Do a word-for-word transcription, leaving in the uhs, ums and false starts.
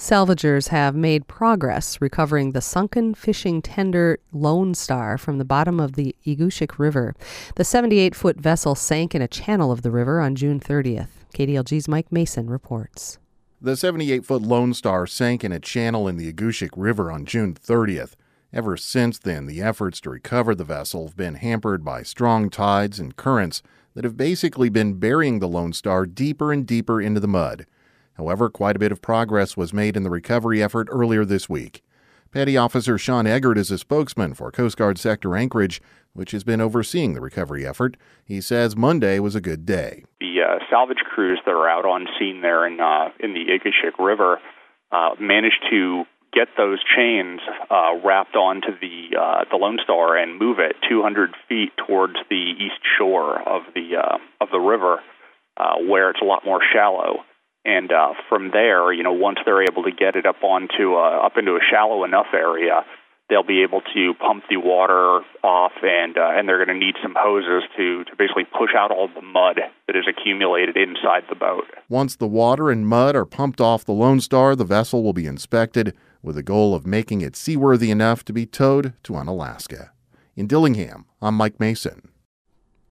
Salvagers have made progress recovering the sunken fishing tender Lone Star from the bottom of the Egushik River. The seventy-eight-foot vessel sank in a channel of the river on June thirtieth. K D L G's Mike Mason reports. The seventy-eight-foot Lone Star sank in a channel in the Egushik River on June thirtieth. Ever since then, the efforts to recover the vessel have been hampered by strong tides and currents that have basically been burying the Lone Star deeper and deeper into the mud. However, quite a bit of progress was made in the recovery effort earlier this week. Petty Officer Sean Eggert is a spokesman for Coast Guard Sector Anchorage, which has been overseeing the recovery effort. He says Monday was a good day. The uh, salvage crews that are out on scene there in uh, in the Egushik River uh, managed to get those chains uh, wrapped onto the uh, the Lone Star and move it two hundred feet towards the east shore of the uh, of the river, uh, where it's a lot more shallow. And uh, from there, you know, once they're able to get it up onto uh, up into a shallow enough area, they'll be able to pump the water off, and uh, and they're going to need some hoses to to basically push out all the mud that is accumulated inside the boat. Once the water and mud are pumped off the Lone Star, the vessel will be inspected with the goal of making it seaworthy enough to be towed to Unalaska. In Dillingham, I'm Mike Mason.